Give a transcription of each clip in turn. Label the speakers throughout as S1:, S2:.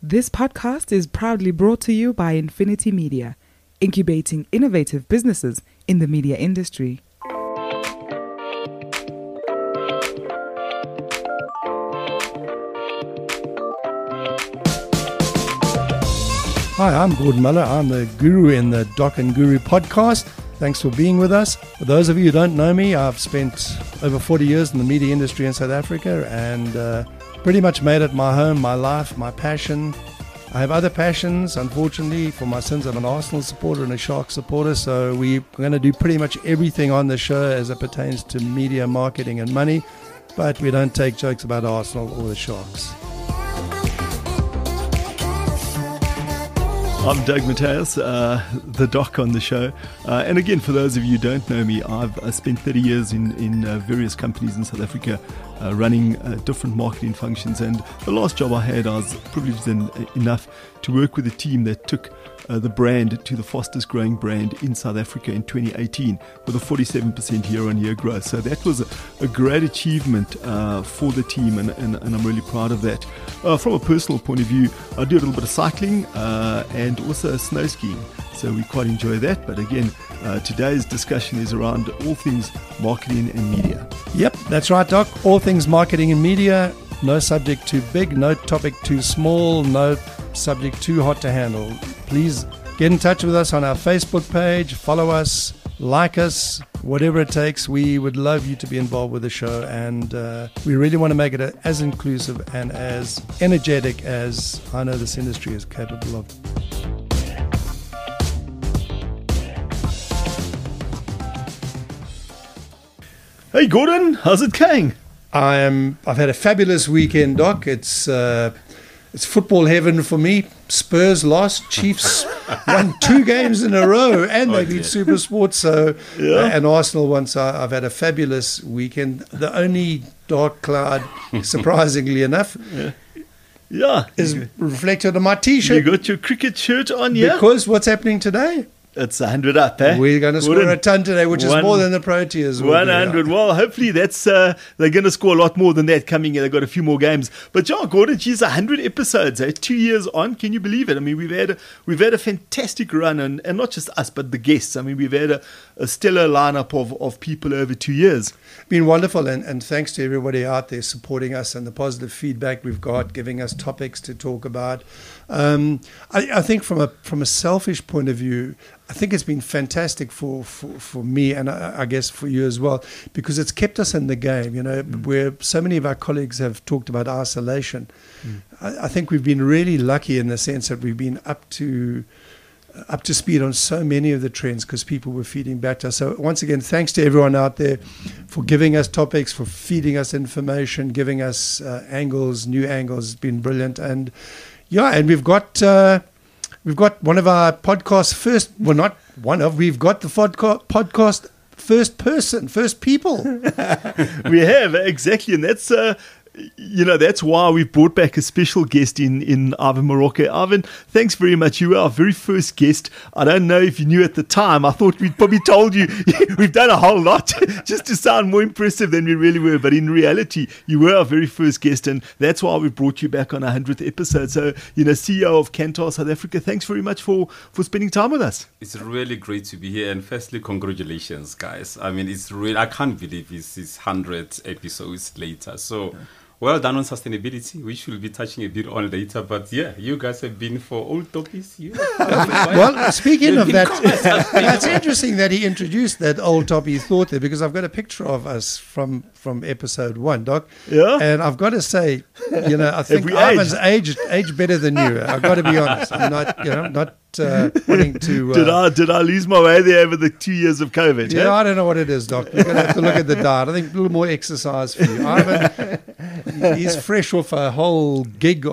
S1: This podcast is proudly brought to you by Infinity Media, incubating innovative businesses in the media industry.
S2: Hi, I'm Gordon Muller. I'm the guru in the Doc and Guru podcast. Thanks for being with us. For those of you who don't know me, I've spent over 40 years in the media industry in South Africa and pretty much made it my home, my life, my passion. I have other passions, unfortunately. For my sins, I'm an Arsenal supporter and a Sharks supporter, so we're going to do pretty much everything on the show as it pertains to media, marketing and money, but we don't take jokes about Arsenal or the Sharks.
S3: I'm Doug Mateus, the doc on the show. And again, for those of you who don't know me, I've spent 30 years in various companies in South Africa running different marketing functions. And the last job I had, I was privileged enough to work with a team that took the brand to the fastest growing brand in South Africa in 2018 with a 47% year-on-year growth. So that was a great achievement for the team, and I'm really proud of that. From a personal point of view, I do a little bit of cycling and also snow skiing, so we quite enjoy that. But again, today's discussion is around all things marketing and media.
S2: Yep, that's right, Doc. All things marketing and media. No subject too big, no topic too small, no subject too hot to handle. Please get in touch with us on our Facebook page, follow us, like us, whatever it takes. We would love you to be involved with the show, and we really want to make it as inclusive and as energetic as I know this industry is capable of.
S3: Hey Gordon, how's it going?
S2: I've had a fabulous weekend, Doc. It's football heaven for me. Spurs lost, Chiefs won 2 games in a row, and they beat SuperSport. So, and Arsenal won. So I've had a fabulous weekend. The only dark cloud, surprisingly enough, is reflected on my T-shirt.
S3: You got your cricket shirt on, yeah?
S2: Because what's happening today?
S3: It's 100 up, eh?
S2: We're going to score a ton today, which is more than the Proteas will
S3: 100. Well, hopefully that's they're going to score a lot more than that coming in. They've got a few more games. But John Gordon, geez, 100 episodes, 2 years on. Can you believe it? I mean, we've had a fantastic run, and not just us, but the guests. I mean, we've had a stellar lineup of people over 2 years.
S2: Been wonderful, and thanks to everybody out there supporting us and the positive feedback we've got, giving us topics to talk about. I think from a selfish point of view, I think it's been fantastic for me, and I guess for you as well, because it's kept us in the game, where so many of our colleagues have talked about isolation. I think we've been really lucky in the sense that we've been up to speed on so many of the trends because people were feeding back to us. So once again, thanks to everyone out there for giving us topics, for feeding us information, giving us angles, new angles. It's been brilliant. And we've got one of our podcasts first. Well, not one of. We've got the podcast first people.
S3: We have, exactly, and that's. That's why we've brought back a special guest in Ivan Morocco. Ivan, thanks very much. You were our very first guest. I don't know if you knew at the time. I thought we'd probably told you we've done a whole lot just to sound more impressive than we really were. But in reality, you were our very first guest, and that's why we brought you back on our 100th episode. So, CEO of Kantar South Africa, thanks very much for spending time with us.
S4: It's really great to be here. And firstly, congratulations, guys. I mean, it's really, I can't believe it's 100 episodes later. So, well done on sustainability, which we'll be touching a bit on later. But yeah, you guys have been for old topics.
S2: Well, speaking of that, it's interesting that he introduced that old topic thought there, because I've got a picture of us from episode 1, Doc.
S3: Yeah.
S2: And I've got to say, I think Ivan's aged better than you. I've got to be honest. I'm not wanting to.
S3: Did I lose my way there over the 2 years of COVID?
S2: Yeah, I don't know what it is, Doc. You're going to have to look at the data. I think a little more exercise for you. Ivan, he's fresh off a whole gig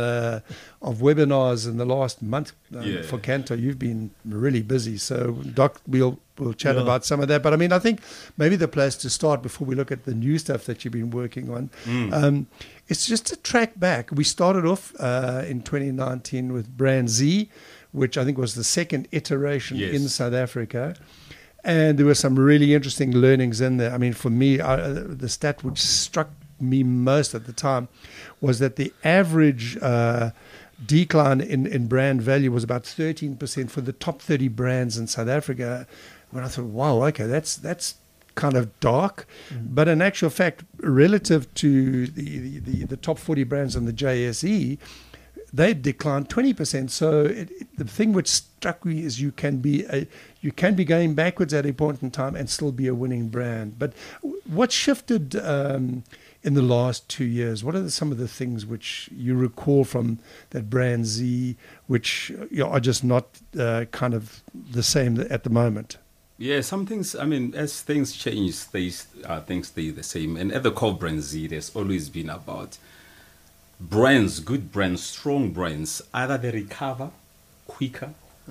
S2: of webinars in the last month for Kantar. You've been really busy. So, Doc, we'll chat about some of that. But I mean, I think maybe the place to start before we look at the new stuff that you've been working on, it's just to track back. We started off in 2019 with Brand Z, which I think was the second iteration in South Africa. And there were some really interesting learnings in there. I mean, for me, the stat which struck me most at the time was that the average decline in brand value was about 13% for the top 30 brands in South Africa. When I thought, wow, okay, that's kind of dark. But in actual fact, relative to the top 40 brands on the JSE, they declined 20%. So the thing which struck me is you can be going backwards at a point in time and still be a winning brand. But what shifted in the last 2 years? What are some of the things which you recall from that brand Z, which are just not kind of the same at the moment?
S4: Yeah, some things, I mean, as things change, things stay the same. And at the core brand Z, there's always been about brands, good brands, strong brands, either they recover quicker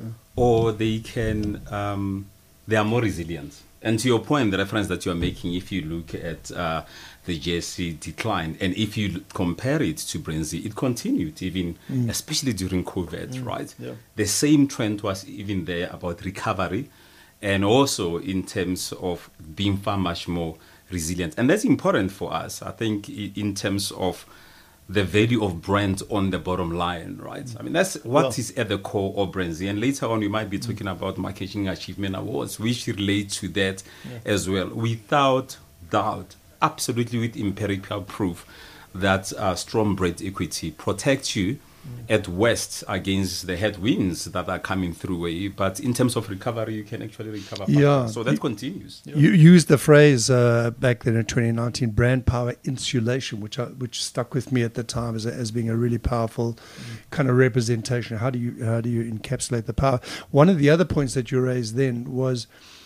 S4: or they can, they are more resilient. And to your point, the reference that you're making, if you look at the JSE decline, and if you compare it to brand Z, it continued even, especially during COVID, right?
S3: Yeah.
S4: The same trend was even there about recovery, and also in terms of being far much more resilient. And that's important for us, I think, in terms of the value of brand on the bottom line, right? I mean, that's what is at the core of Brand Z. And later on, we might be talking about Marketing Achievement Awards, which relate to that as well. Without doubt, absolutely with empirical proof that strong brand equity protects you at worst against the headwinds that are coming through. But in terms of recovery, you can actually recover faster.
S2: Yeah.
S4: So that continues.
S2: You used the phrase back then in 2019, brand power insulation, which stuck with me at the time as being a really powerful kind of representation. How do you encapsulate the power? One of the other points that you raised then was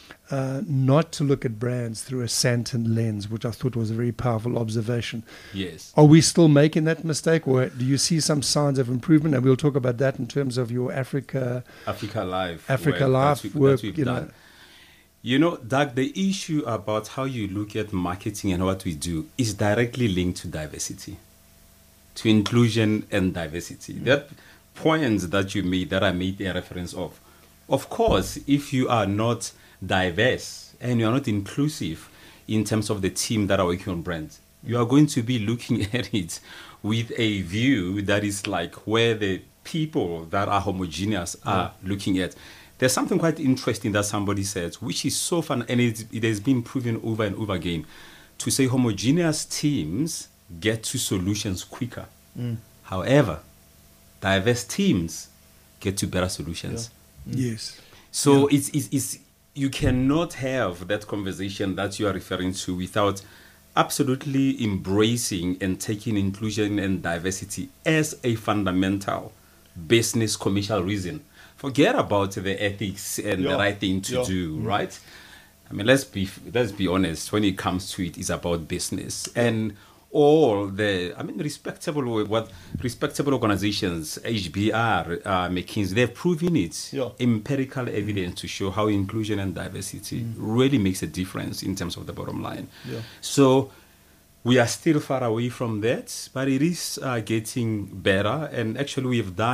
S2: not to look at brands through a Santon lens, which I thought was a very powerful observation.
S4: Yes.
S2: Are we still making that mistake, or do you see some signs of improvement? And we'll talk about that in terms of your Africa
S4: Live
S2: work.
S4: We've done. You know, Doug, the issue about how you look at marketing and what we do is directly linked to diversity, to inclusion and diversity. That point that you made, that I made a reference of course, if you are not diverse and you are not inclusive in terms of the team that are working on brands, you are going to be looking at it with a view that is like where the people that are homogeneous are looking at. There's something quite interesting that somebody said, which is so fun, and it has been proven over and over again, to say homogeneous teams get to solutions quicker. However, diverse teams get to better solutions.
S2: Yes.
S4: So it's you cannot have that conversation that you are referring to without absolutely embracing and taking inclusion and diversity as a fundamental business commercial reason. Forget about the ethics and the right thing to do, right? I mean, let's be honest. When it comes to it, it's about business and all the, I mean, respectable organizations, HBR, McKinsey, they've proven it. Empirical evidence to show how inclusion and diversity really makes a difference in terms of the bottom line. So we are still far away from that, but it is getting better. And actually,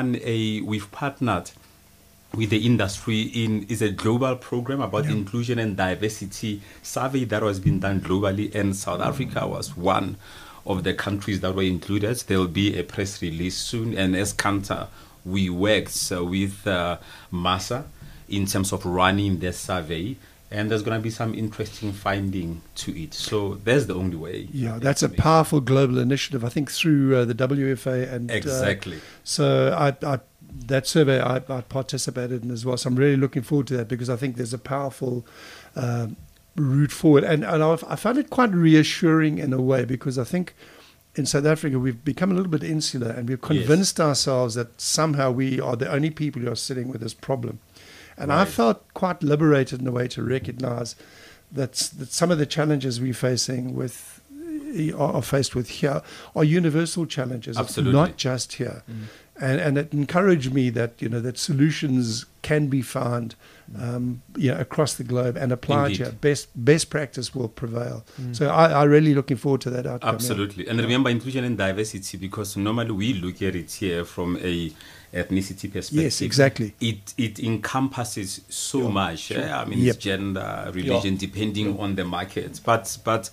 S4: we've partnered with the industry is a global program about inclusion and diversity survey that was being done globally, and South Africa was one of the countries that were included. There will be a press release soon, and as Kantar, we worked with MASA in terms of running the survey, and there's going to be some interesting finding to it. So that's the only way.
S2: Yeah, that's a powerful global initiative, I think, through the WFA. And
S4: exactly.
S2: So that survey I participated in as well. So I'm really looking forward to that, because I think there's a powerful route forward. And I found it quite reassuring in a way, because I think in South Africa we've become a little bit insular, and we've convinced ourselves that somehow we are the only people who are sitting with this problem. And I felt quite liberated in a way to recognize that some of the challenges we're facing are faced with here are universal challenges.
S4: Absolutely.
S2: Not just here. And it encouraged me that that solutions can be found across the globe and applied here. Best practice will prevail. So I'm really looking forward to that outcome.
S4: Absolutely. And remember, inclusion and diversity, because normally we look at it here from a ethnicity perspective.
S2: Yes, exactly.
S4: It encompasses so much. I mean, it's gender, religion, depending on the market. But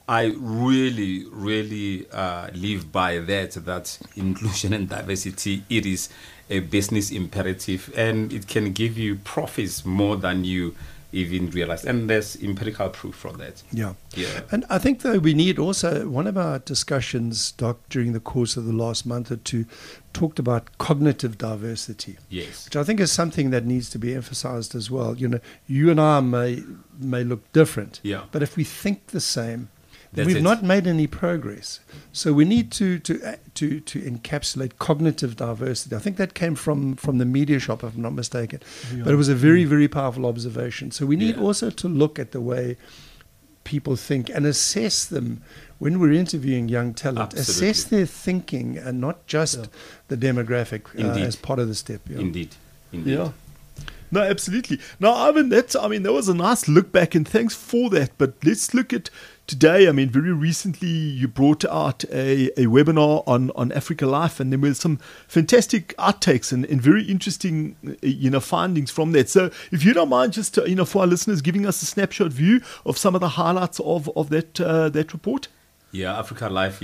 S4: I really, really live by that inclusion and diversity, it is a business imperative, and it can give you profits more than you even realize. And there's empirical proof from that.
S2: Yeah.
S4: Yeah.
S2: And I think, though, we need also, one of our discussions, Doc, during the course of the last month or two, talked about cognitive diversity.
S4: Yes.
S2: Which I think is something that needs to be emphasized as well. You know, you and I may look different,
S4: Yeah.
S2: but if we think the same, then
S4: That's
S2: we've
S4: it.
S2: not made any progress. So we need to encapsulate cognitive diversity. I think that came from the media shop, if I'm not mistaken.
S3: Yeah.
S2: But it was a very, very powerful observation. So we need
S4: Yeah.
S2: also to look at the way people think and assess them when we're interviewing young talent.
S4: Absolutely.
S2: Assess their thinking and not just the demographic
S4: Indeed.
S2: as part of the step. Yeah.
S4: Indeed.
S3: Yeah. No, absolutely. No, Ivan, that was a nice look back, and thanks for that. But let's look at today. I mean, very recently you brought out a webinar on Africa Life, and there were some fantastic outtakes and very interesting, findings from that. So if you don't mind just, for our listeners, giving us a snapshot view of some of the highlights of that report.
S4: Yeah, Africa Life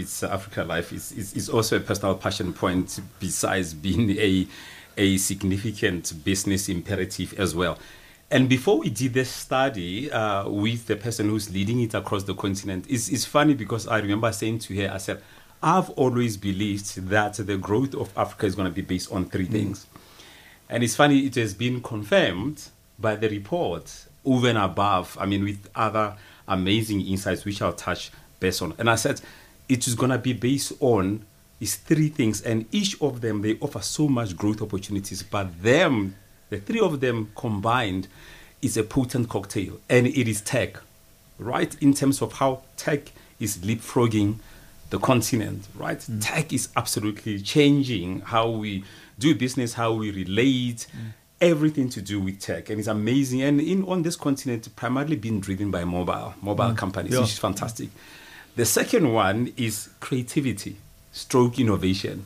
S4: is also a personal passion point, besides being a significant business imperative as well. And before we did this study with the person who's leading it across the continent, it's funny because I remember saying to her, I said, I've always believed that the growth of Africa is going to be based on three things. And it's funny, it has been confirmed by the report over and above, with other amazing insights, which I'll touch base on. And I said, it is going to be based on these three things, and each of them, they offer so much growth opportunities, but the three of them combined is a potent cocktail, and it is tech, right? In terms of how tech is leapfrogging the continent, right? Tech is absolutely changing how we do business, how we relate, everything to do with tech, and it's amazing. And on this continent, primarily being driven by mobile companies, which is fantastic. The second one is creativity, stroke innovation.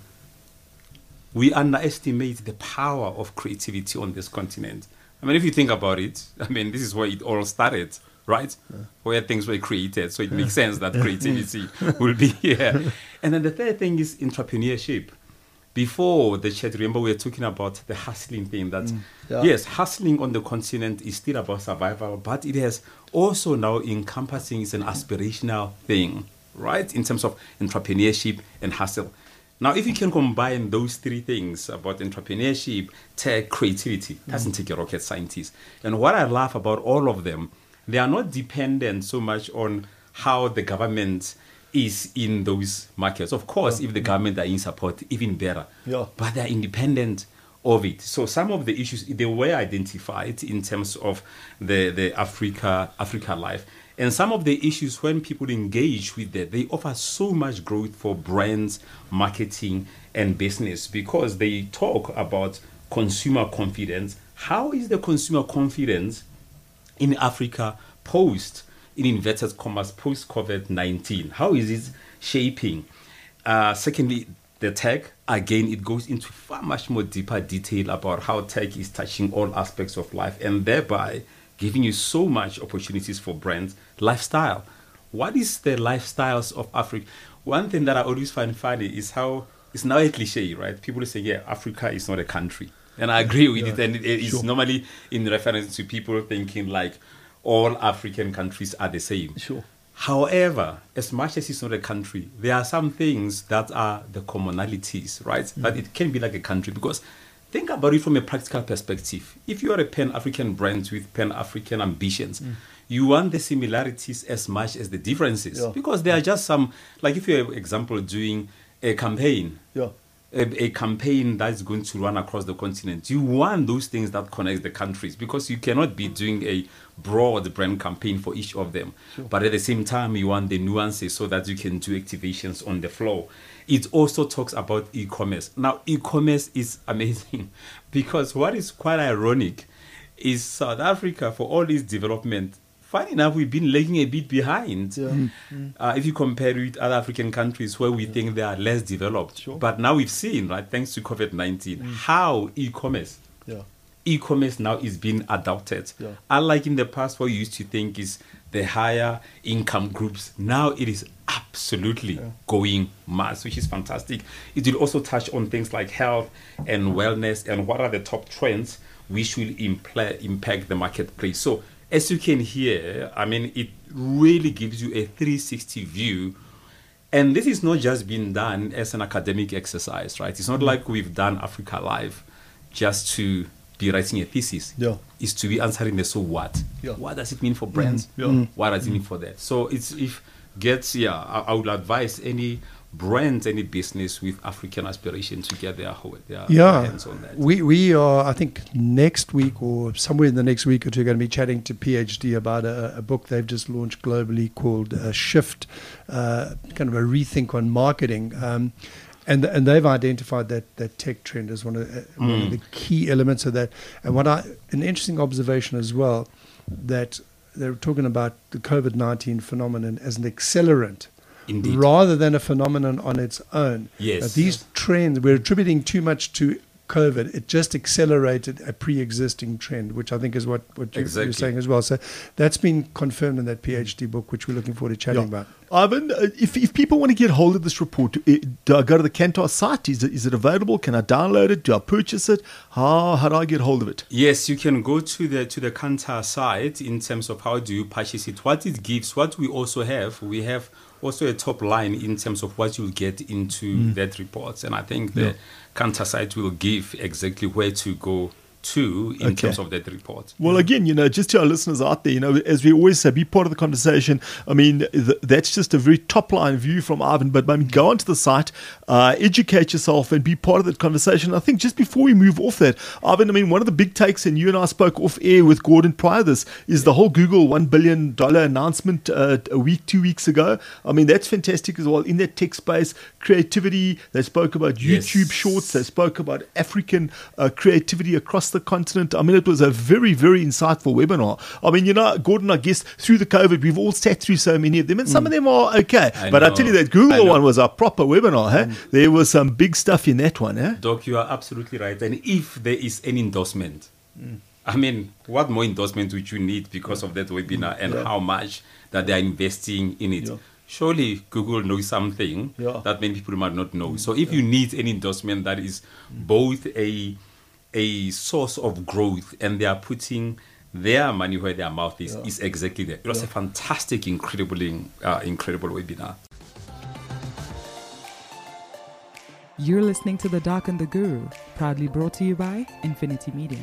S4: We underestimate the power of creativity on this continent. If you think about it, this is where it all started, right? Where things were created. So it makes sense that creativity will be here. And then the third thing is entrepreneurship. Before the chat, remember we were talking about the hustling thing. That yes, hustling on the continent is still about survival, but it has also now encompassing is an aspirational thing, right? In terms of entrepreneurship and hustle. Now, if you can combine those three things about entrepreneurship, tech, creativity, doesn't take a rocket scientist. And what I love about all of them, they are not dependent so much on how the government is in those markets. Of course, if the government are in support, even better.
S3: Yeah.
S4: But they are independent of it. So some of the issues, they were identified in terms of the Africa Life. And some of the issues, when people engage with that, they offer so much growth for brands, marketing, and business, because they talk about consumer confidence. How is the consumer confidence in Africa in inverted commas, post-COVID-19? How is it shaping? Secondly, the tech, again, it goes into far much more deeper detail about how tech is touching all aspects of life, and thereby giving you so much opportunities for brands. Lifestyle. What is the lifestyles of Africa? One thing that I always find funny is how it's now a cliche, right? People say, yeah, Africa is not a country. And I agree with it. And it's normally in reference to people thinking like all African countries are the same.
S3: Sure.
S4: However, as much as it's not a country, there are some things that are the commonalities, right? But it can be like a country, because think about it from a practical perspective. If you are a Pan-African brand with Pan-African ambitions, you want the similarities as much as the differences.
S3: Yeah.
S4: Because there are just some, like if you're, for example, doing a campaign, a campaign that's going to run across the continent, you want those things that connect the countries, because you cannot be doing a broad brand campaign for each of them. Sure. But at the same time, you want the nuances so that you can do activations on the floor. It also talks about e-commerce. Now, e-commerce is amazing, because what is quite ironic is South Africa, for all this development, funny enough, we've been lagging a bit behind. If you compare it with other African countries where we think they are less developed.
S3: Sure.
S4: But now we've seen, right, thanks to COVID-19, how e-commerce e-commerce now is being adopted.
S3: Yeah.
S4: Unlike in the past, what you used to think is the higher income groups, now it is absolutely going mass, which is fantastic. It will also touch on things like health and wellness and what are the top trends which will impact the marketplace. So as you can hear, I mean, it really gives you a 360 view. And this is not just being done as an academic exercise, right? It's not like we've done Africa Live just to be writing a thesis.
S3: Yeah.
S4: It's to be answering the so what.
S3: Yeah.
S4: What does it mean for brands? What does it mean for that? So I would advise any brands, any business with African aspiration to get their hands on that.
S2: We are, I think, next week or somewhere in the next week or two, going to be chatting to PhD about a book they've just launched globally called Shift, kind of a rethink on marketing. And they've identified that tech trend as one of the key elements of that. And an interesting observation as well, that they're talking about the COVID-19 phenomenon as an accelerant.
S4: Indeed.
S2: Rather than a phenomenon on its own.
S4: Yes.
S2: These trends, we're attributing too much to COVID. It just accelerated a pre-existing trend, which I think is what you're saying as well. So that's been confirmed in that PhD book, which we're looking forward to chatting about.
S3: Ivan, if people want to get hold of this report, do I go to the Kantar site? Is it available? Can I download it? Do I purchase it? How do I get hold of it?
S4: Yes, you can go to the Kantar site in terms of how do you purchase it. What it gives, what we also have, we have also a top line in terms of what you'll get into that report. And I think the Kantar site will give exactly where to go to in terms of that report.
S3: Well, again, just to our listeners out there, as we always say, be part of the conversation. I mean, that's just a very top line view from Ivan, but go onto the site, educate yourself and be part of that conversation. I think just before we move off that, Ivan, I mean, one of the big takes, and you and I spoke off air with Gordon prior to this, is the whole Google $1 billion announcement 2 weeks ago. I mean, that's fantastic as well. In that tech space, creativity, they spoke about YouTube Shorts, they spoke about African creativity across the continent. I mean, it was a very, very insightful webinar. I mean, Gordon, I guess through the COVID, we've all sat through so many of them, and some of them are okay. I tell you, that Google one was a proper webinar. There was some big stuff in that one.
S4: Doc, you are absolutely right. And if there is an endorsement, I mean, what more endorsement would you need because of that webinar and how much that they are investing in it? Surely Google knows something that many people might not know. So if you need an endorsement that is both a source of growth and they are putting their money where their mouth is exactly there. It was a fantastic, incredible webinar.
S1: You're listening to The Doc and the Guru, proudly brought to you by Infinity Media.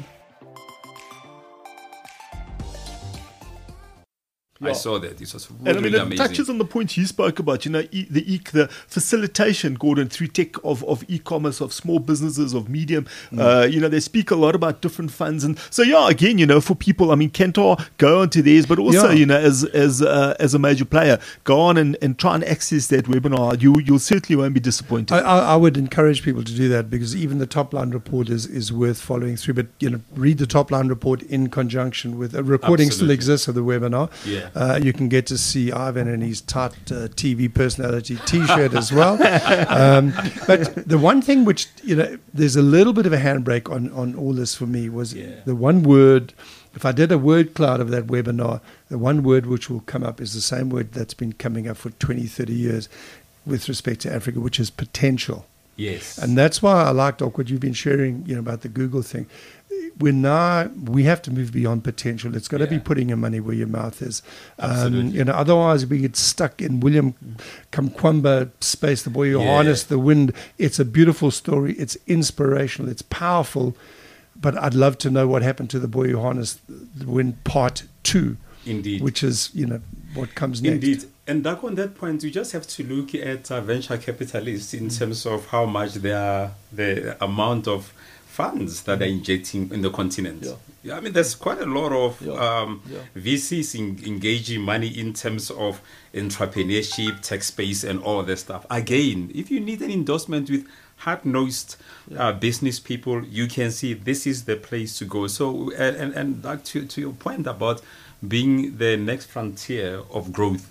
S4: I saw that. It was really amazing.
S3: It touches on the point you spoke about, the facilitation, Gordon, through tech of e-commerce, of small businesses, of medium. They speak a lot about different funds. And so, again, for people, I mean, Kantar, go onto theirs, but also, as a major player, go on and try and access that webinar. You certainly won't be disappointed.
S2: I would encourage people to do that, because even the top line report is worth following through. But, read the top line report in conjunction with a recording. Still exists of the webinar.
S4: Yeah.
S2: You can get to see Ivan and his tight TV personality T-shirt as well. But the one thing which, there's a little bit of a handbrake on all this for me was the one word. If I did a word cloud of that webinar, the one word which will come up is the same word that's been coming up for 20, 30 years with respect to Africa, which is potential.
S4: Yes.
S2: And that's why I like, Doc, what you've been sharing, about the Google thing. We have to move beyond potential. It's got to be putting your money where your mouth is. Otherwise we get stuck in William Kamkwamba space, the boy who harnessed the wind. It's a beautiful story. It's inspirational. It's powerful. But I'd love to know what happened to the boy who harnessed the wind part 2.
S4: Indeed.
S2: Which is, what comes next.
S4: Indeed. And Doc, on that point, you just have to look at venture capitalists in terms of how much the amount of funds that are injecting in the continent. I mean, there's quite a lot of VCs engaging money in terms of entrepreneurship, tech space, and all that stuff. Again, if you need an endorsement with hard-nosed business people, you can see this is the place to go. So, and back to your point about being the next frontier of growth,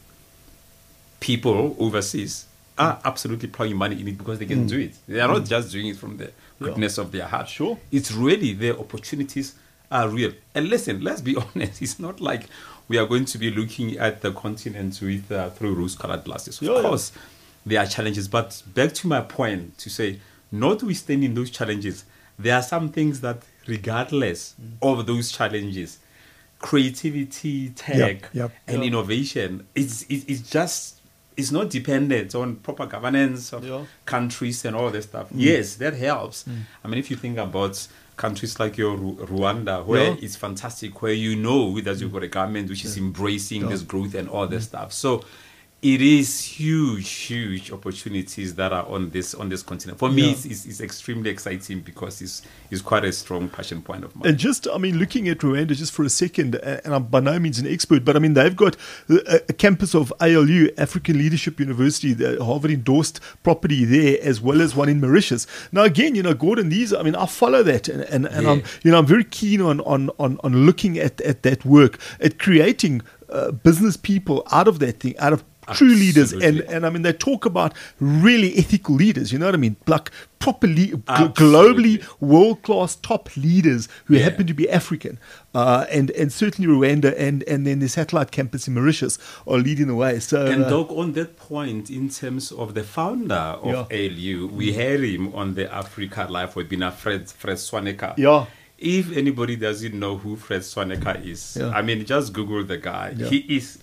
S4: people overseas are absolutely plowing money in it because they can do it. They are not just doing it from the goodness of their heart.
S3: Sure.
S4: It's really the opportunities are real. And listen, let's be honest, it's not like we are going to be looking at the continent with through rose-colored glasses. Of course, there are challenges, but back to my point to say, notwithstanding those challenges, there are some things that, regardless of those challenges, creativity, tech, and innovation, it's not dependent on proper governance of countries and all that stuff. Yes, that helps. I mean, if you think about countries like your Rwanda, where it's fantastic, where you know that you've got a government which is embracing this growth and all that stuff. So it is huge opportunities that are on this continent. For me, it's extremely exciting because it's quite a strong passion point of mine.
S3: And just, I mean, looking at Rwanda just for a second, and I'm by no means an expert, but I mean, they've got a campus of ALU, African Leadership University, the Harvard endorsed property there, as well as one in Mauritius. Now, again, Gordon, these, I mean, I follow that, and I'm very keen on looking at that work, at creating business people out of that thing, out of true leaders, and I mean, they talk about really ethical leaders, you know what I mean, like properly globally world-class top leaders who happen to be African, and certainly Rwanda and then the satellite campus in Mauritius are leading the way. So,
S4: and Doc, on that point, in terms of the founder of ALU, we had him on the Africa Live webinar, Fred Swaneka. If anybody doesn't know who Fred Swaneka is, I mean, just Google the guy. He's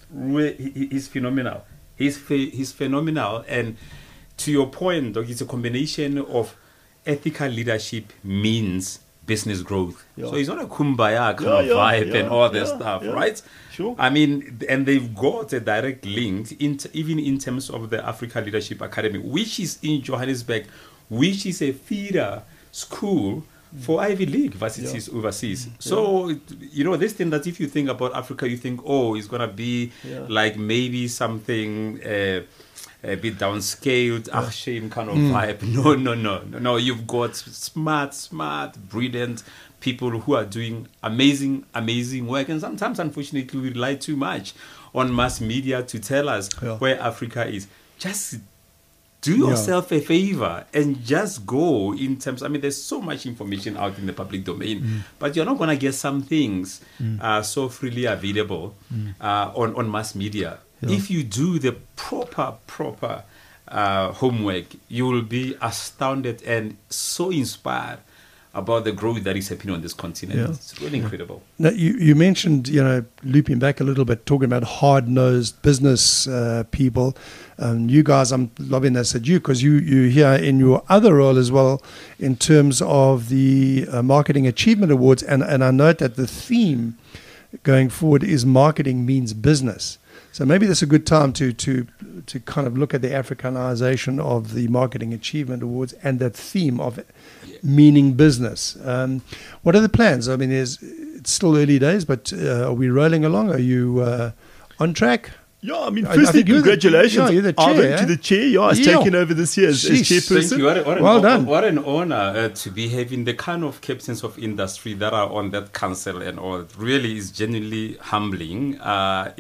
S4: phenomenal. He's phenomenal. And to your point, Doc, it's a combination of ethical leadership means business growth. So it's not a kumbaya kind of vibe and all that stuff, right?
S3: Sure.
S4: I mean, and they've got a direct link, even in terms of the Africa Leadership Academy, which is in Johannesburg, which is a feeder school for Ivy League varsities overseas. So, this thing that if you think about Africa, you think, it's going to be like maybe something a bit downscaled, shame kind of vibe. No. You've got smart, brilliant people who are doing amazing work. And sometimes, unfortunately, we rely too much on mass media to tell us where Africa is. Just do yourself a favor and just go in terms. I mean, there's so much information out in the public domain, but you're not going to get some things so freely available on mass media. If you do the proper homework, you will be astounded and so inspired about the growth that is happening on this continent. It's really incredible.
S2: Now, you mentioned, looping back a little bit, talking about hard-nosed business people. You guys, I'm lobbing this at you because you here in your other role as well in terms of the Marketing Achievement Awards. And I note that the theme going forward is marketing means business. So maybe that's a good time to kind of look at the Africanization of the Marketing Achievement Awards and that theme of meaning business. What are the plans? I mean, it's still early days, but are we rolling along? Are you on track?
S3: Yeah, I mean, firstly, congratulations,
S2: you're the chair,
S3: to the chair. He's taken over this year as chairperson.
S4: Thank you.
S2: Well done.
S4: What an honor to be having the kind of captains of industry that are on that council and all. It really is genuinely humbling. I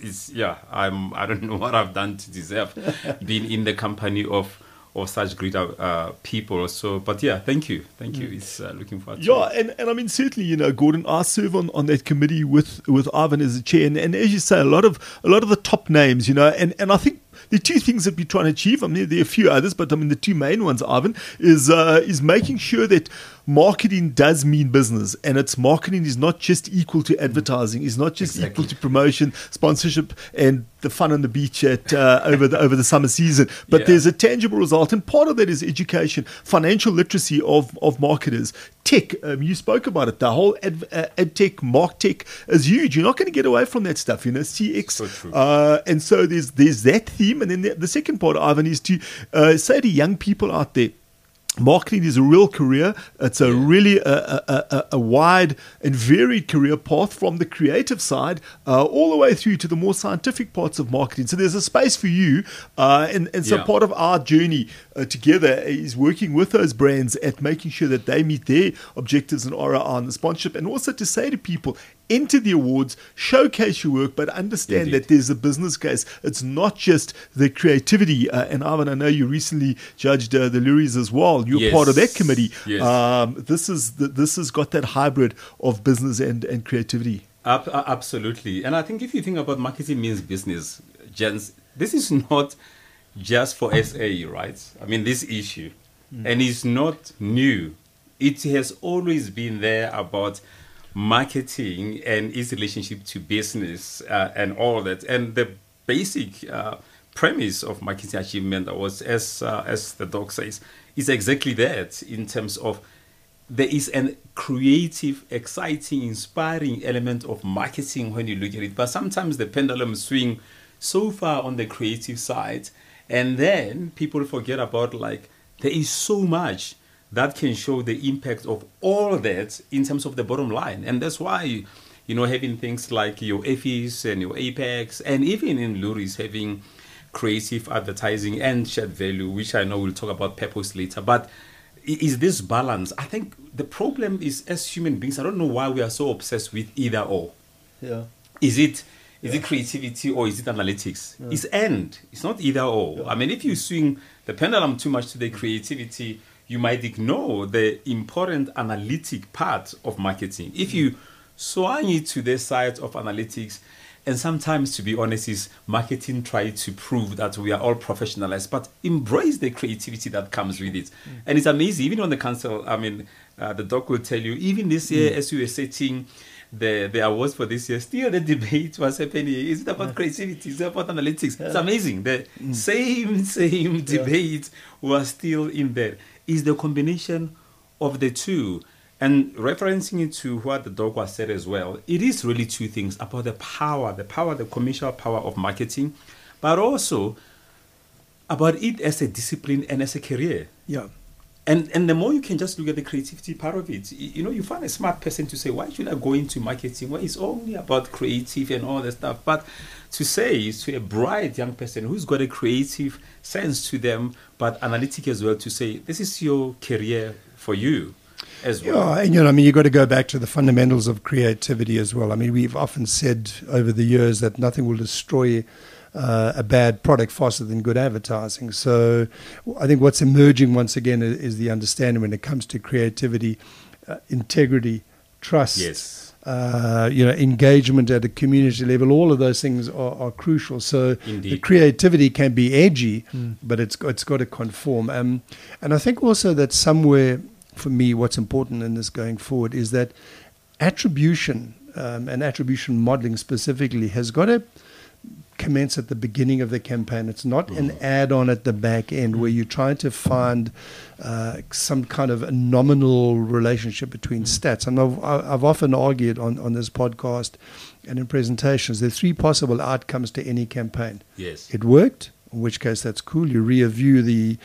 S4: don't know what I've done to deserve being in the company of such great people. So, but thank you. It's looking forward to it.
S3: And I mean, certainly, Gordon, I serve on that committee with Ivan as the chair, and as you say, a lot of the top names, and I think the two things that we're trying to achieve, I mean, there are a few others, but I mean, the two main ones, Ivan, is making sure that marketing does mean business, and its marketing is not just equal to advertising, is not just equal to promotion, sponsorship, and the fun on the beach at over the summer season. But there's a tangible result, and part of that is education, financial literacy of marketers. Tech, you spoke about it. The whole ed tech, mark tech is huge. You're not going to get away from that stuff, CX.
S4: So true.
S3: And so there's that theme, and then the second part, Ivan, is to say to young people out there, marketing is a real career. It's a really a wide and varied career path, from the creative side all the way through to the more scientific parts of marketing. So there's a space for you. And so part of our journey together is working with those brands at making sure that they meet their objectives and ROI on the sponsorship, and also to say to people, enter the awards, showcase your work, but understand that there's a business case. It's not just the creativity. And Ivan, I know you recently judged the Luries as well. well. You're
S4: Yes.
S3: part of that committee.
S4: Yes.
S3: This has got that hybrid of business and creativity.
S4: Absolutely. And I think if you think about marketing means business, gents, this is not just for SA, right? I mean, this issue. And it's not new. It has always been there about marketing and its relationship to business and all that. And the basic premise of marketing achievement was, as the doc says, is exactly that, in terms of there is a creative, exciting, inspiring element of marketing when you look at it. But sometimes the pendulum swings so far on the creative side, and then people forget about, like, there is so much that can show the impact of all that in terms of the bottom line. And that's why, you know, having things like your Effie's and your Apex, and even in Luris, having creative advertising and shared value, which I know we'll talk about purpose later. But is this balance? I think the problem is, as human beings, I don't know why we are so obsessed with either or.
S3: Yeah.
S4: Is it creativity or is it analytics?
S3: Yeah.
S4: It's and. It's not either or.
S3: Yeah.
S4: I mean, if you swing the pendulum too much to the creativity, you might ignore the important analytic part of marketing. If you swing it to the side of analytics, and sometimes, to be honest, is marketing trying to prove that we are all professionalized, but embrace the creativity that comes with it. And it's amazing, even on the council, I mean, the doc will tell you, even this year, as we were setting the awards for this year, still the debate was happening. Is it about creativity? Is it about analytics? It's amazing. The same debate was still in there. Is the combination of the two. And referencing it to what the doc was said as well, it is really two things about the commercial power of marketing, but also about it as a discipline and as a career.
S2: Yeah.
S4: And the more you can just look at the creativity part of it, you know, you find a smart person to say, why should I go into marketing? Well, it's only about creative and all that stuff. But to say to a bright young person who's got a creative sense to them, but analytic as well, to say, this is your career for you as well.
S2: Yeah, and, you know, I mean, you've got to go back to the fundamentals of creativity as well. I mean, we've often said over the years that nothing will destroy a bad product faster than good advertising. So I think what's emerging once again is the understanding when it comes to creativity, integrity, trust, you know, engagement at a community level. All of those things are crucial. So the creativity can be edgy, but it's got to conform. And I think also that somewhere, for me, what's important in this going forward is that attribution and attribution modeling specifically has got to commence at the beginning of the campaign. It's not an add-on at the back end where you're trying to find some kind of a nominal relationship between stats. And I've often argued on this podcast and in presentations, there are three possible outcomes to any campaign.
S4: Yes.
S2: It worked, in which case that's cool. You review the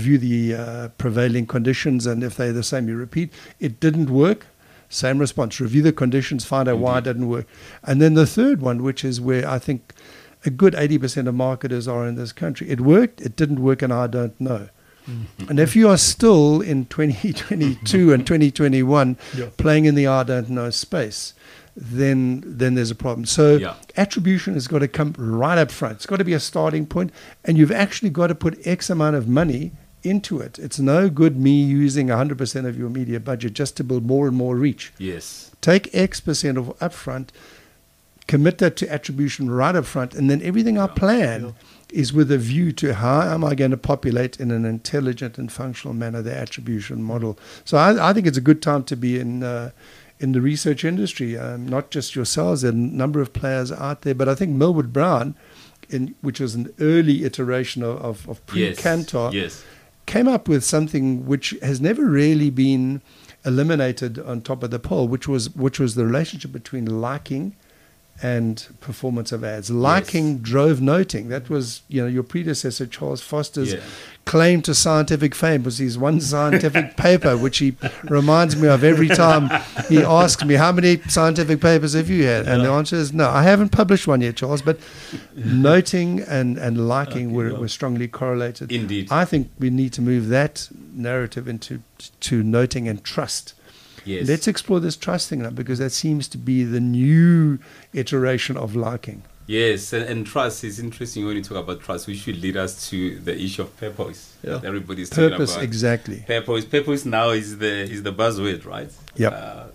S2: prevailing conditions, and if they're the same, you repeat. It didn't work. Same response. Review the conditions, find out why it didn't work. And then the third one, which is where I think a good 80% of marketers are in this country. It worked, it didn't work, and I don't know. And if you are still in 2022 and 2021 playing in the I don't know space, then there's a problem. So attribution has got to come right up front. It's got to be a starting point, and you've actually got to put X amount of money into it. It's no good me using 100% of your media budget just to build more and more reach.
S4: Yes.
S2: Take X% of upfront, commit that to attribution right up front, and then everything I plan is with a view to how am I going to populate in an intelligent and functional manner the attribution model. So I think it's a good time to be in the research industry, not just yourselves. There are a number of players out there, but I think Millward Brown, which was an early iteration of pre-Kantar, came up with something which has never really been eliminated on top of the poll, which was the relationship between liking and performance of ads. Liking drove noting. That was, you know, your predecessor Charles Foster's claim to scientific fame was his one scientific paper, which he reminds me of every time he asks me, how many scientific papers have you had? And the answer is no, I haven't published one yet, Charles, but noting and liking were strongly correlated.
S4: Indeed.
S2: I think we need to move that narrative into noting and trust.
S4: Yes.
S2: Let's explore this trust thing now, because that seems to be the new iteration of liking.
S4: Yes, and trust is interesting when you talk about trust, which should lead us to the issue of purpose.
S3: Yeah.
S4: Everybody's talking
S2: Purpose,
S4: about
S2: exactly.
S4: Purpose now is the buzzword, right?
S2: Yep.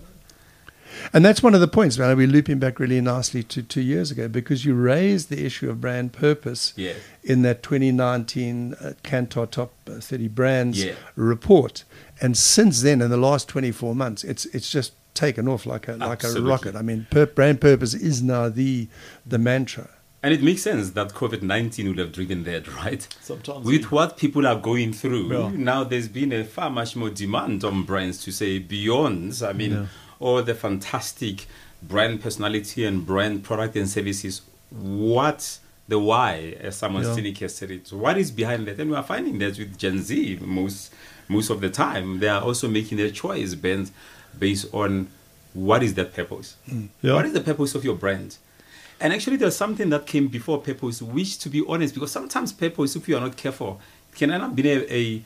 S2: And that's one of the points, man. We're looping back really nicely to 2 years ago, because you raised the issue of brand purpose
S4: Yes.
S2: in that 2019 Kantar Top 30 Brands
S4: Yeah.
S2: report. And since then, in the last 24 months, it's just taken off like a
S4: Absolutely.
S2: rocket. I mean, brand purpose is now the mantra.
S4: And it makes sense that COVID-19 would have driven that, right?
S3: Sometimes.
S4: With what people are going through,
S3: Yeah.
S4: now there's been a far much more demand on brands to say beyond, I mean, all the fantastic brand personality and brand product and services, what the why, as someone cynic has said it, what is behind that? And we are finding that with Gen Z, most of the time, they are also making their choice based on what is that purpose?
S3: Yeah.
S4: What is the purpose of your brand? And actually, there's something that came before purpose, which, to be honest, because sometimes purpose, if you are not careful, can end up being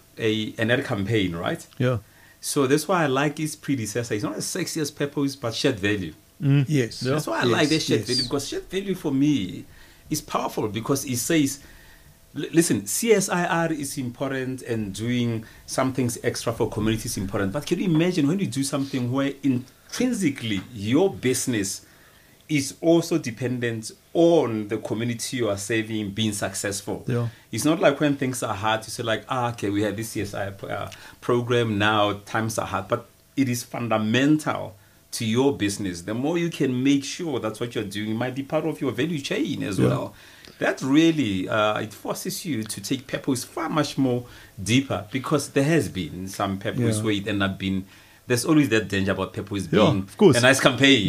S4: an ad campaign, right?
S3: Yeah.
S4: So that's why I like his predecessor. It's not as sexy as purpose, but shared value.
S2: Yes.
S4: That's why I like that shared value, because shared value for me is powerful, because it says, listen, CSIR is important and doing some things extra for community is important. But can you imagine when you do something where intrinsically your business is also dependent on the community you are serving being successful?
S3: Yeah.
S4: It's not like when things are hard, you say like, okay, we have this CSI program now, times are hard. But it is fundamental to your business. The more you can make sure that what you're doing might be part of your value chain as well. That really, it forces you to take purpose far much more deeper, because there has been some purpose where it ended up being, there's always that danger about purpose being
S3: of course.
S4: a nice campaign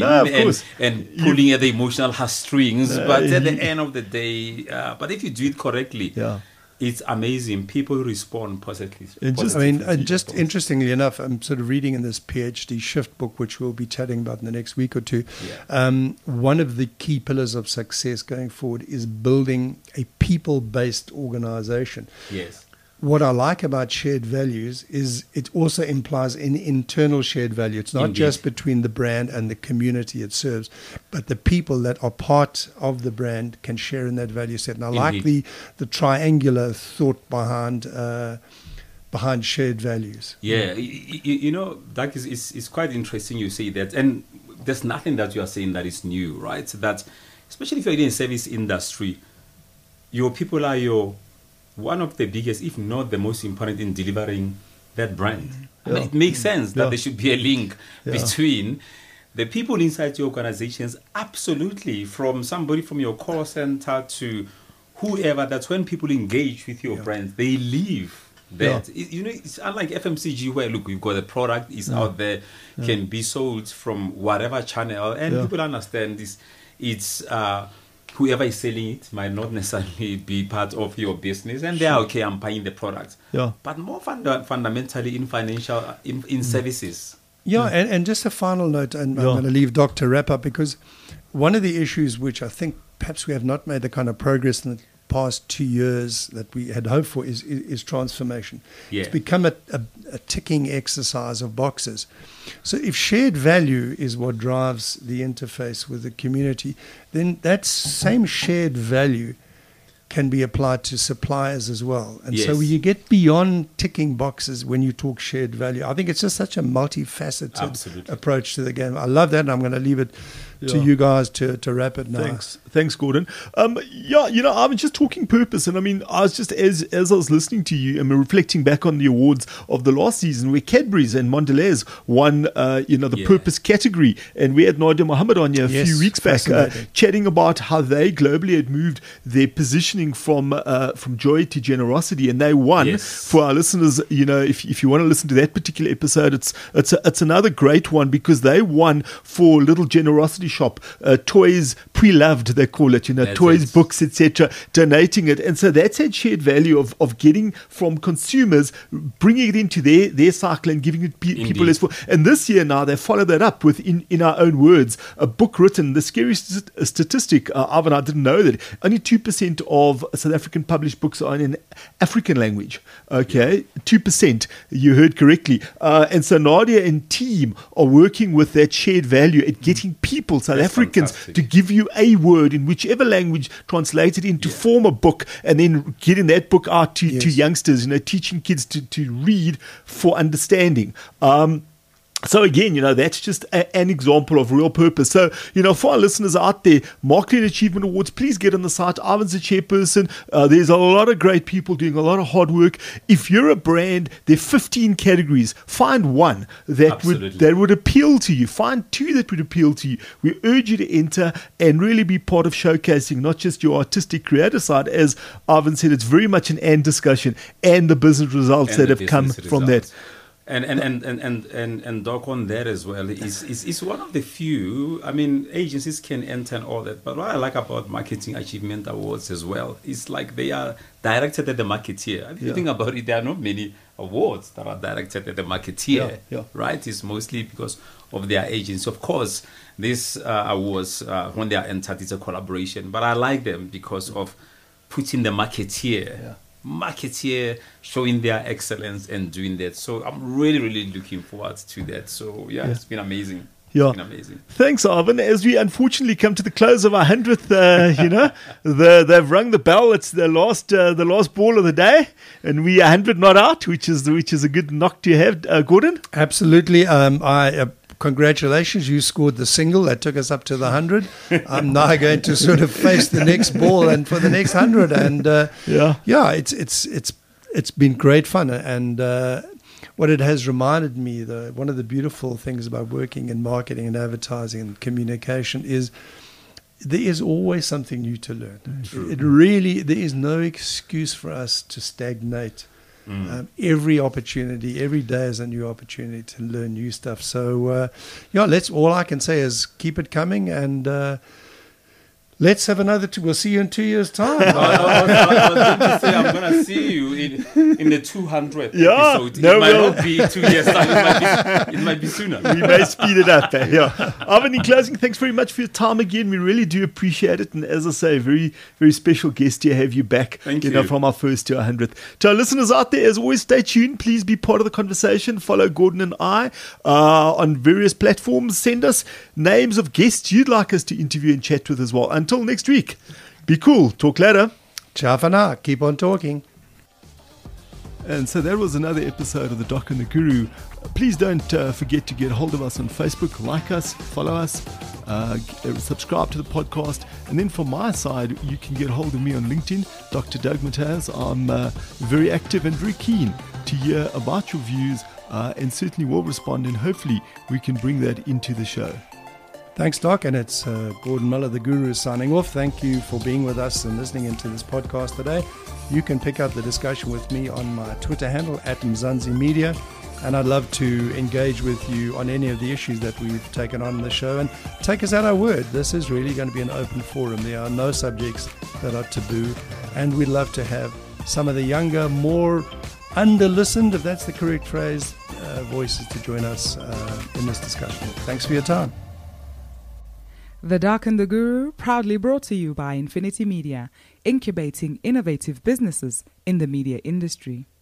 S4: and pulling at the emotional heartstrings. But at the end of the day, but if you do it correctly, it's amazing. People respond positively.
S2: Just interestingly enough, I'm sort of reading in this PhD Shift book, which we'll be chatting about in the next week or two. One of the key pillars of success going forward is building a people-based organization.
S4: Yes.
S2: What I like about shared values is it also implies an internal shared value. It's not just between the brand and the community it serves, but the people that are part of the brand can share in that value set. And I like the triangular thought behind shared values.
S4: Yeah, you know, that is quite interesting you say that. And there's nothing that you are saying that is new, right? That, especially if you're in the service industry, your people are one of the biggest, if not the most important, in delivering that brand. I mean, it makes sense that there should be a link between the people inside your organizations, absolutely, from somebody from your call center to whoever. That's when people engage with your brand, they live that. It's unlike FMCG, where, look, we've got a product, it's out there, can be sold from whatever channel, and people understand this. It's whoever is selling it might not necessarily be part of your business, and they are okay, I'm buying the product. But more fundamentally in financial, in services.
S2: And just a final note, and I'm going to leave Doc to wrap up, because one of the issues which I think perhaps we have not made the kind of progress in the past 2 years that we had hoped for is transformation. It's become a ticking exercise of boxes. So if shared value is what drives the interface with the community, then that same shared value can be applied to suppliers as well. And so you get beyond ticking boxes when you talk shared value. I think it's just such a multifaceted approach to the game. I love that, and I'm going to leave it to you guys to wrap it now.
S3: Thanks, Gordon. I was just talking purpose, and I mean, I was just, as I was listening to you and reflecting back on the awards of the last season, where Cadbury's and Mondelez won, the purpose category, and we had Nadia Mohammed on here a few weeks back, chatting about how they globally had moved their positioning from joy to generosity, and they won. For our listeners, if you want to listen to that particular episode, it's another great one, because they won for Little Generosity Shop, toys pre-loved, they call it, toys, books, etc., donating it. And so that's that shared value of getting from consumers, bringing it into their cycle and giving it people as well. And this year now they follow that up with, in our own words, a book written. The scary statistic, Ivan, I didn't know that only 2% of South African published books are in African language. Okay, 2%, you heard correctly. And so Nadia and team are working with that shared value at getting people, South Africans, to give you a word in whichever language, translate it into form a book, and then getting that book out to youngsters, teaching kids to read for understanding. So again, that's just an example of real purpose. So, for our listeners out there, Marketing Achievement Awards, please get on the site. Ivan's the chairperson. There's a lot of great people doing a lot of hard work. If you're a brand, there are 15 categories. Find one that would appeal to you. Find two that would appeal to you. We urge you to enter and really be part of showcasing not just your artistic creative side. As Ivan said, it's very much an and discussion, and the business results that have come from that. And Doc, on that as well is one of the few. I mean, agencies can enter and all that, but what I like about Marketing Achievement Awards as well is like they are directed at the marketeer. If you think about it, there are not many awards that are directed at the marketeer, right? It's mostly because of their agency. Of course, these awards, when they are entered, it's a collaboration, but I like them because of putting the marketeer showing their excellence and doing that. So I'm really, really looking forward to that. So it's been amazing. Yeah.
S4: It's been amazing.
S3: Thanks, Ivan. As we unfortunately come to the close of our 100th, they've rung the bell. It's the last ball of the day, and we are 100 not out, which is a good knock to have, Gordon.
S2: Absolutely. Congratulations, you scored the single that took us up to the 100. I'm now going to sort of face the next ball and for the next 100. And it's been great fun. And what it has reminded me, one of the beautiful things about working in marketing and advertising and communication is there is always something new to learn. There is no excuse for us to stagnate. Every opportunity, every day is a new opportunity to learn new stuff. So, all I can say is keep it coming, and let's have another. We'll see you in 2 years' time.
S4: I was going to say I'm going to see you in the 200th episode. It might not be 2 years' time. It might be sooner.
S3: We may speed it up. Ivan, in closing, thanks very much for your time again. We really do appreciate it. And as I say, very, very special guest to have you back.
S4: Thank you.
S3: From our first to our 100th. To our listeners out there, as always, stay tuned. Please be part of the conversation. Follow Gordon and I on various platforms. Send us names of guests you'd like us to interview and chat with as well. Until next week, be cool. Talk later.
S2: Ciao for now. Keep on talking.
S3: And so that was another episode of The Doc and the Guru. Please don't forget to get hold of us on Facebook, like us, follow us, subscribe to the podcast. And then from my side, you can get hold of me on LinkedIn, Dr. Doug Mataz. I'm very active and very keen to hear about your views and certainly will respond. And hopefully we can bring that into the show.
S2: Thanks, Doc. And it's Gordon Miller, the Guru, signing off. Thank you for being with us and listening into this podcast today. You can pick up the discussion with me on my Twitter handle, @Mzansi And I'd love to engage with you on any of the issues that we've taken on in the show. And take us at our word. This is really going to be an open forum. There are no subjects that are taboo. And we'd love to have some of the younger, more under-listened, if that's the correct phrase, voices to join us in this discussion. Thanks for your time.
S1: The Doc and the Guru, proudly brought to you by Infinity Media, incubating innovative businesses in the media industry.